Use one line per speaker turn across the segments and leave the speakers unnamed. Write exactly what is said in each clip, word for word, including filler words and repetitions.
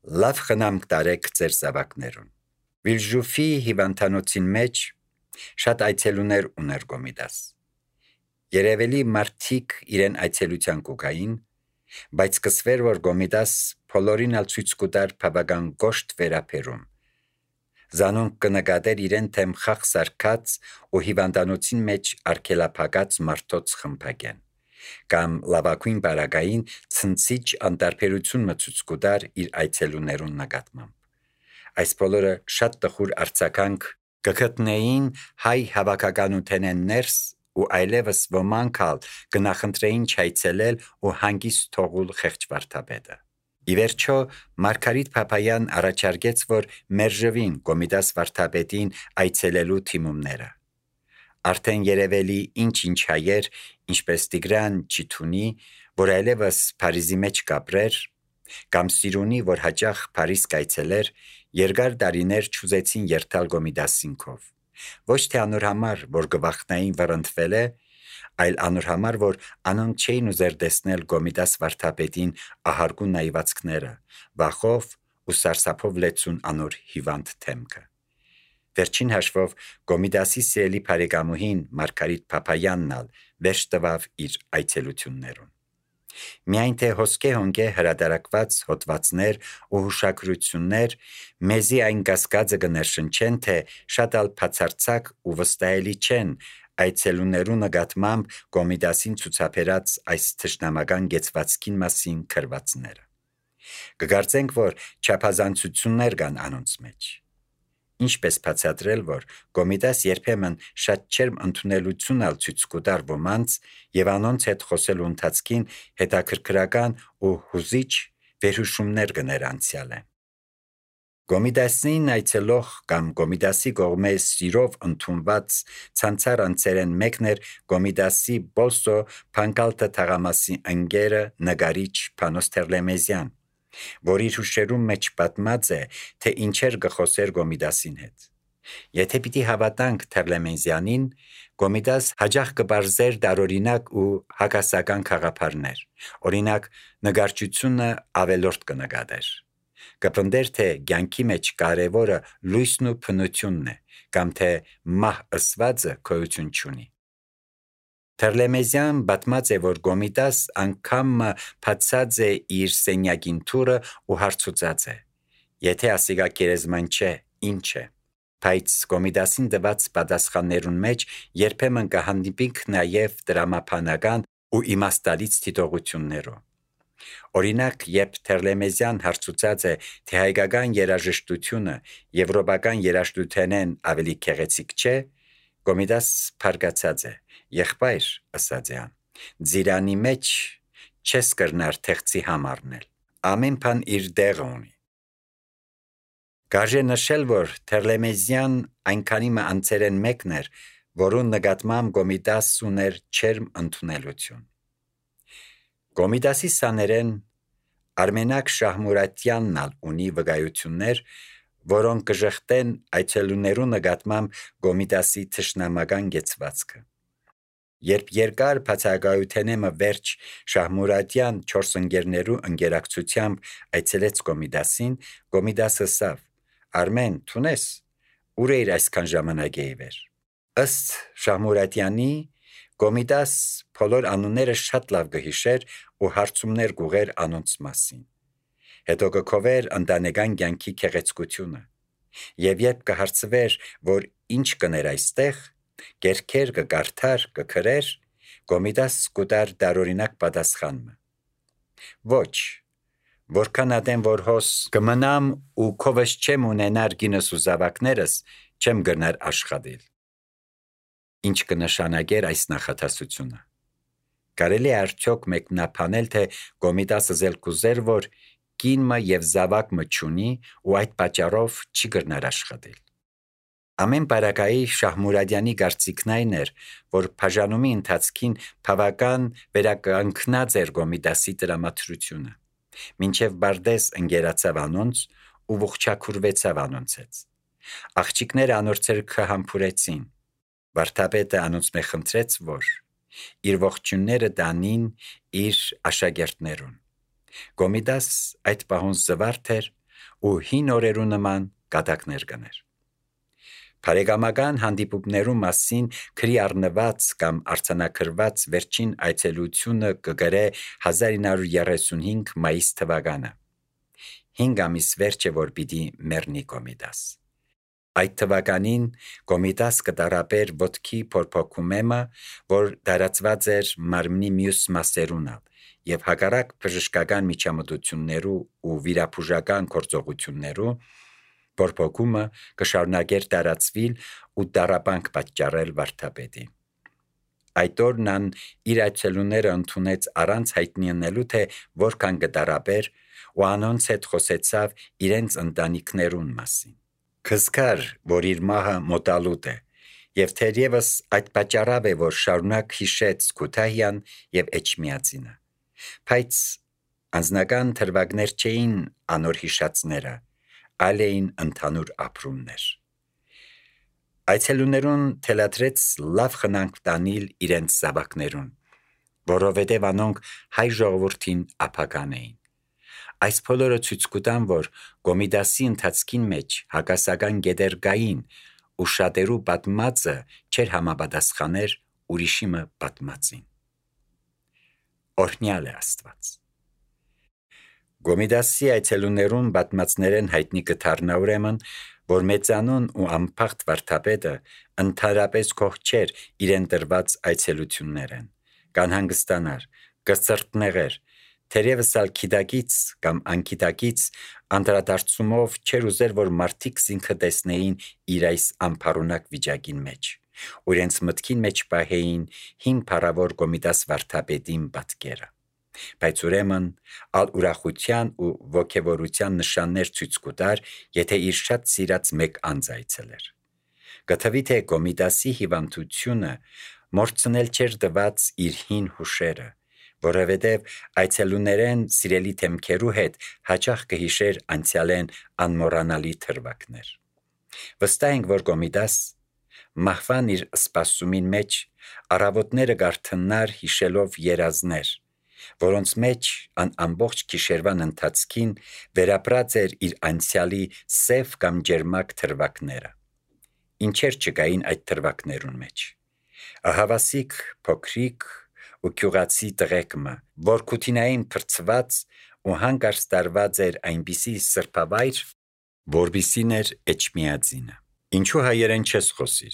Լավ խնամք տարեք ձեր զավակներուն։ Վիլժուֆի հիվանդանոցին մեջ շատ այցելուներ ուներ Կոմիդաս։ Երևելի մարդիկ իրեն այցելության կուգային, բայց կսվեր, որ Կոմիդաս բոլորին ալ ցույց կտար բավական կոշտ վերապերում։ Զանոնք կնկատեր իրեն թեմ խաղ սարքած ու հիվանդանոցին մեջ արգելափակած մարդոց խմբագեն, կամ լավագույն բարագային ցնցիչ անտարբերություն մցուց կտար իր այցելուներուն նկատմամբ։ Այս բոլորը շատ տխուր արձագանք կգտնեին հայ հավաքականութենեն ներս ու այլևս ոմանք ալ կնախընտրեին չայցելել ու հանգիստ թողուլ խեղճ վարդապետը։ Ի վերջո Մարգարիտ Փափայան առաջարկեց, որ մերժվին Կոմիդաս վարդապետին այցելելու թիմումները։ Արդեն երևելի ինչ-ինչ հայեր, ինչպես Տիգրան Չիթունի, որ այլևս Փարիզի մեջ կապրեր, կամ Սիրունի, որ հաճախ Փարիզ կայցելեր, երկար տարիներ չուզեցին երթալ Կոմիդասին քով։ Ոչ թե անոր համար, որ գվախնային վռնդվել է, այլ անոր համար, որ անոնք չէին ուզեր տեսնել Կոմիդաս վարդապետին ահարգու նայվածքները, վախով ու սարսափով լեցուն անոր հիվանդ թեմքը։ Վերջին հաշվով Կոմիդասի սիրելի բարեկամուհին Մարգարիտ Փափայանն ալ վերջ տվավ իր այցելություններուն։ Միայն թե հոսքե հոնգե հրատարակված հոդվածներ ու հուշագրություններ մեզի այն կասկածը կներշնչեն, թե շատ ալ բացարձակ ու վստահելի չեն այցելուներու նկատմամբ Կոմիդասին ցուցաբերած այս թշնամական գեցվածքին մասին գրվածները։ Կգարձենք, որ չափազանցություններ կան անոնց մեջ։ Ինչպես բացատրել, որ Կոմիդաս երբեմն շատ չերմ ընդունելություն ալ ցույց կտար ոմանց եւ անոնց հետ խոսելու ընթացքին հետաքրքրական ու հուզիչ վերհուշումներ կներ անցյալը։ Կոմիդասին այցելող կամ Կոմիդասի կողմէ սիրով ընդունված ցանցար անձերեն մեկն էր Կոմիդասի Բոլսո Փանկալտը թաղամասի ընկերը նկարիչ Փանոս Թերլեմեզյան, որ իր հուշերում մեջ պատմած է, թե ինչեր կխոսեր Կոմիդասին հետ։ Եթե պիտի հավատանք Թերլեմեզյանին, Կոմիդաս հաճախ կբարձեր տարօրինակ ու հակասական խաղապարներ, օրինակ նկարչությունը ավելորդ կնկատեր, կպնդեր, թե կյանքի մեջ կարևորը լույսն ու փնությունն է, կամ թե մահ ըսվածը գոյություն չունի։ Թերլեմեզյան պատմած է, որ Կոմիդաս անգամ բացած է իր սենյակին թուրը ու հարցուծած է. եթե ասիկա գերեզման չէ, ինչ է։ Բայց Կոմիդասին տված պատասխաններուն մեջ երբեմն կհանդիպինք նաև դրամապանական ու իմաստալից դիտողություններով։ Օրինակ, երբ Թերլեմեզյան հարցուծած է, թե հայկական երաժշտությունը եվրոպական երաժշտութենեն ավելի գեղեցիկ չէ, Կոմիդաս փարգացած է. «Եղբայր, ըսած է ան, ձիրանի մեջ չես կրնար թեղծի համարնել, ամեն բան իր տեղը ունի»։ Կարժե նշել, որ Թերլեմեզյան այնքանի մը անձերեն մեկն էր, որուն նկատմամբ Կոմիդաս ուներ չերմ ընդունելություն։ Կոմիդասի սաներեն Արմենակ Շահմուրատյանն ալ ունի վկայություններ, որոնք կժխտեն այցելուներու նկատմամբ Կոմիդասի թշնամական գեցվածքը։ Երբ երկար բացակայութենե մը վերջ Շահմուրատյան չորս ընկերներու ընկերակցությամբ այցելեց Կոմիդասին, Կոմիդասը ասավ. «Արմեն, թունես, ուր էիր այսքան ժամանակի վեր»։ Ըստ Շահմուրատյանի, Կոմիդաս բոլոր անունները շատ լավ կհիշեր ու հարցումներ կուղեր անոնց մասին։ Հետո կգովեր ընտանեկան կյանքի գեղեցկությունը։ Եվ երբ կհարցվեր, որ ինչ կներ այստեղ, կերքեր կկարդար, կգրեր, Կոմիդաս կուտար տարօրինակ պատասխանը. «Ոչ, որքան ատեն որ հոս կմնամ ու քովս չեմ ունենար գինս ու զավակներս, չեմ գնար աշխատիլ»։ Ինչ կնշանակեր այս նախադասությունը։ Կարելի է արդյոք մեկնաբանել, թե Կոմիդասը զել կուզեր, որ կինը եւ զավակը չունի ու այդ պատճառով չի գնար աշխատիլ։ Ամեն բարակայի Շահմուրադյանի կարծիքն այն էր, որ բաժանումի ընթացքին բավական վերականգնած էր Կոմիդասի տրամադրությունը, մինչև բարձ ընկերացավ անոնց ու ողջակուրվեցավ անոնց հետ։ Աղջիկները անոր ձեռքը համբուրեցին։ Վարդապետը անոնց մե խնդրեց, որ իր ողջունները տանին իր աշակերտներուն։ Կոմիդաս այդ պահուն զվարթ էր ու հին օրերու նման կատակներ կներ։ Բարեկամական հանդիպումներու մասին քրի առնված կամ արձանագրված վերջին այցելությունը կգրե հազար ինը հարյուր երեսունհինգ մայիս թվականը։ հինգ ամիս վերջը որ պիտի մեռնի Կոմիտաս։ Այդ թվականին Կոմիտաս կտարապեր ոտքի փորփոքումեմը, որ դարածված էր մարմնի մյուս մասերունալ, եւ հակառակ բժշկական միջամտություններու ու վիրաբուժական գործողություններու փորփոքումը կշարունակեր տարածվել ու տառապանք պատճառել վարդապետին։ Այդ օրն ան իր այցելուները ընդունեց առանց հայտնիանալու թե որքան կտարապեր ու անոնց հետ խոսեցավ իրենց ընտանիքներուն մասին։ Կզկար, որ իր մահը մոտալուտ է, եւ թերևս այդ պատճառով է, որ շարունակ հիշեց Քութահյան եւ Էջմիածինը։ Բայց անձնական թրվագներ չէին անոր հիշածները, այլ էին ընդհանուր ապրումներ։ Այցելուներուն թելադրեց լավ խնանք տանիլ իրենց զավակներուն, որովհետև անոնք հայ ժողովրդին ապական էին։ Այս բոլորը ցույց կտան, որ Կոմիտասի ընթացքին մեջ հակասական գետեր կային ու շատերու պատմածը չէր համապատասխաներ ուրիշիմը պատմածին։ Օրհնյալ է Աստված։ Կոմիտասի այցելուներուն պատմածներեն հայտնի կդառնա ուրեմն, որ մեծանուն ու անփախտ վարդապետը ընդհանրապես կող չէր իրեն տրված այցելություններեն, կանհանգստանար, կծրտնեղեր, թերևս ալ գիտակից կամ անգիտակից անդրադարձումով չէր ուզեր, որ մարդիկ զինքը տեսնեին իր այս անփառունակ վիճակին մեջ, ու իրենց մտքին մեջ պահեին հին փառավոր Կոմիտաս վարդապետին պատկերը։ Բայց ուրեմն ալ ուրախության ու ոգևորության նշաններ ցույց կտար, եթե իր շատ սիրած մեկ անձ այցելեր։ Կթվի թե Կոմիտասի հիվանդությունը մորցնել չէր տված իր հին հուշերը, որովհետև այցելուներեն սիրելի թեմքերու հետ հաճախ կհիշեր անցյալեն անմոռանալի թրվակներ։ Վստահ ենք, որ Կոմիտաս մահվան իր սպասումին մեջ առավոտները գարթնար հիշելով երազներ, որոնց մեջ ան ամբողջ գիշերվան ընթացքին վերապրած էր իր անցյալի սև կամ ջերմակ թրվակները։ Ինչեր չկային այդ թրվակներուն մեջ։ Ահավասիկ, փոքրիկ ու քյուղացի տղեկը, որ քութինային փրցված ու հանգարց տարված էր այնպիսի սրբավայր, որբիսին էր Էջմիածինը։ Ինչու հայերեն չես խոսիր։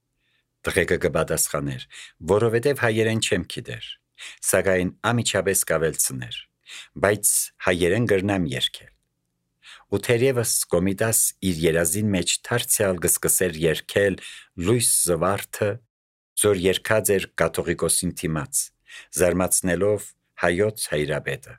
Տղեկը կպատասխաներ, որովհետև հայերեն չեմ գիտեր, սակայն ամիջապես կավելցներ, բայց հայերեն գրնամ երգել։ Ու թերևս Կոմիտաս իր երազին մեջ դարձյալ կսկսեր երգել լույս զվարթը, որ երգած էր կաթողիկոսին դիմաց, զարմացնելով հայոց հայրապետը։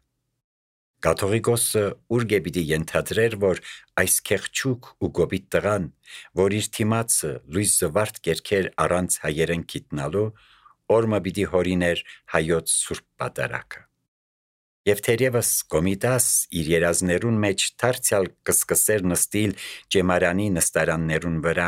Կաթողիկոսը ուր գեպիտի ենթադրեր, որ այս քեղճուկ ու գոբիտ տղան, որ իր դիմացը լույս զվարթ երգեր առանց հայերեն գիտնալու, օրմը պիտի հորիներ հայոց սուրբ պատարագը։ Եվ թերևս Կոմիտաս իր երազներուն մեջ դարձյալ կսկսեր նստիլ ջեմարանի նստարաններուն վրա,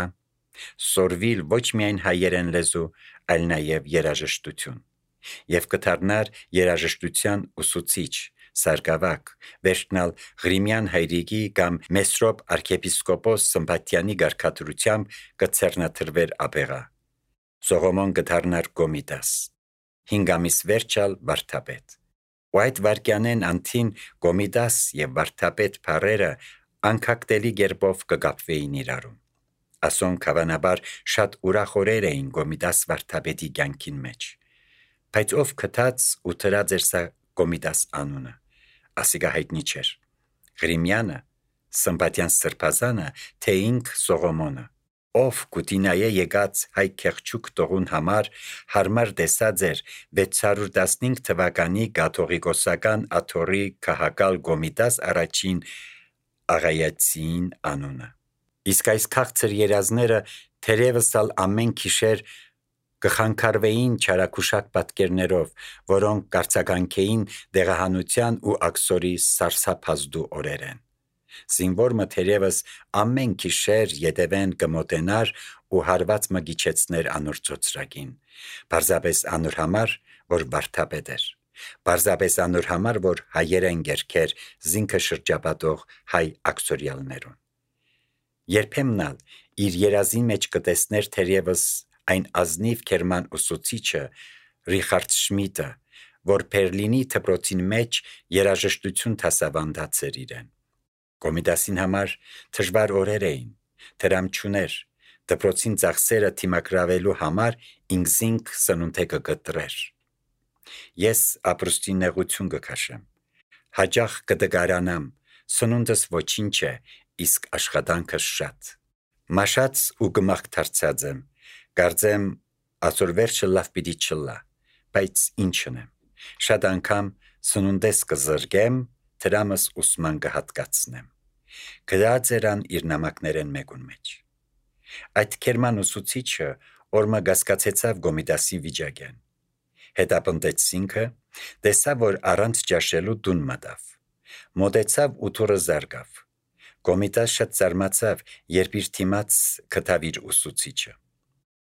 սորվիլ ոչ միայն հայերեն լեզու, այլ նաև երաժշտություն, եւ կդառնար երաժշտության ուսուցիչ, սարգավակ, վերջնալ Ղրիմյան հայրիկի կամ Մեսրոպ arczepiskopos Սմբատյանի գարկատուրությամբ կցեռնաթրվեր ապեղա։ Սողոմոն կդառնար Կոմիտաս, հինգ ամիս վերջալ վարդապետ։ Ու այդ վարկյանեն անթին Կոմիտաս եւ վարդապետ փառերը անկակտելի գերբով կգապվեին իրարում։ Ասոն քավանաբար շատ ուրախ օրեր էին Կոմիտաս վարդապետի կյանքին մեջ։ Բայց ով կթած ու դրած էր սա Կոմիտաս անունը, ասիկա հայտնի չէր։ Ղրիմյանը, Սմբատյան սրբազանը, թե ինք Սողոմոնը, ով կուտինայե եկած հայ քեղճուկ տողուն համար հարմար տեսած էր վեց հարյուր տասնհինգ թվականի կաթողիկոսական աթոռի քահակալ Կոմիտաս առաջին աղայացին անունը։ Իսկ այս քաղցր երազները թերևս ալ ամեն գիշեր կխանգարվեին չարակուշակ պատկերներով, որոնք կարծականքեին դեղահանության ու աքսորի սարսափազդու օրերեն։ Զինվորը թերևս ամեն գիշեր ետևեն կմոտենար ու հարված մը գիչեցներ անոր ծոցրակին, պարզապես անոր համար, որ վարդապետ էր, Պարզապես անոր համար, որ հայեր են գերքեր զինքը շրջապատող հայ ակտորիալներուն։ Երբեմն ալ իր երազի մեջ կտեսներ թերևս այն ազնիվ գերման ուսուցիչը Ռիխարդ Շմիդտը, որ Բերլինի դպրոցին մեջ երաժշտություն դասավանդած էր իրեն։ Կոմիտասին համար դժվար օրեր էին, դրամ չուներ, դպրոցին ծախսերը թիմակրավելու համար ինքզինք սնունդը կկտրեր։ Ես ապրուստի նեղություն կքաշեմ, հաճախ կդգարանամ, սնունդս ոչինչ է, իսկ աշխատանքս շատ։ Մաշած ու գմախ դարձած եմ, կարծեմ ասոր վերջը լավ պիտի չլա, բայց ինչն եմ, շատ անգամ սնունդես կզրգեմ, դրամս ուսման կհատկացնեմ։ Գրած երան իր նամակներեն մեկուն մեջ։ Այդ կերման ուսուցիչը օրմը գասկացեցավ Կոմիտասի վիճակեն։ Հետապնդեցինքը, տեսավ, որ առանց ճաշելու դուն մտավ։ Մոտեցավ ու թուրը զարգավ։ Կոմիտաս շատ զարմացավ, երբ իր թիմաց գտավ իր ուսուցիչը։